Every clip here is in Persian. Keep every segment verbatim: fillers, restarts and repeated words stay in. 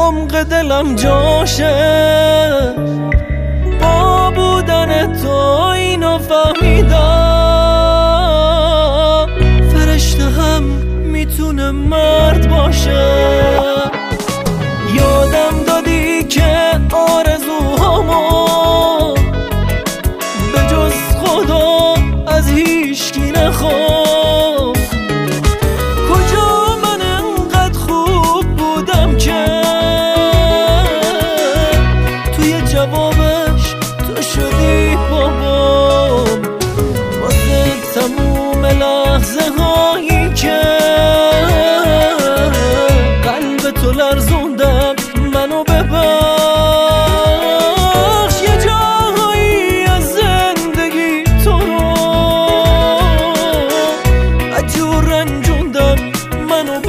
عمق دلم جاشه، با بودن تو اینو فهمیدم فرشته هم میتونه مرد باشه. یادم دادی که آرزوهامو به جز خدا از هیچکی نخوام. کجا من انقدر خوب بودم که توی جوابش تو شدی بابام. واسه تموم لحظه هایی که قلب تو لرزوندم منو ببخش. یه جاهایی از زندگی تو رو عجور رنجوندم منو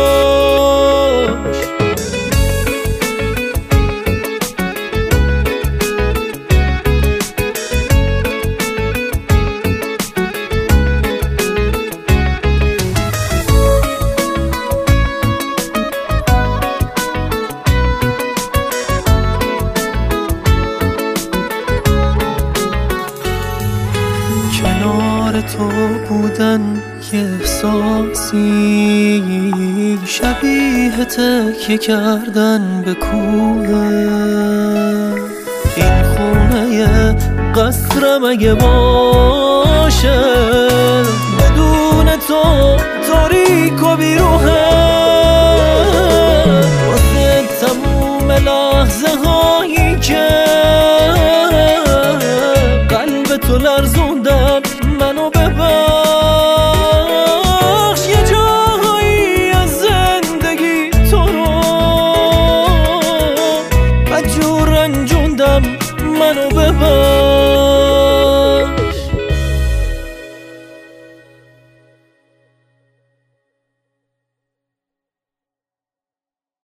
ببخش. کنار تو بودن یه احساسی شبیه تکیه کردن به کوه. این خونه قصرم اگه باشه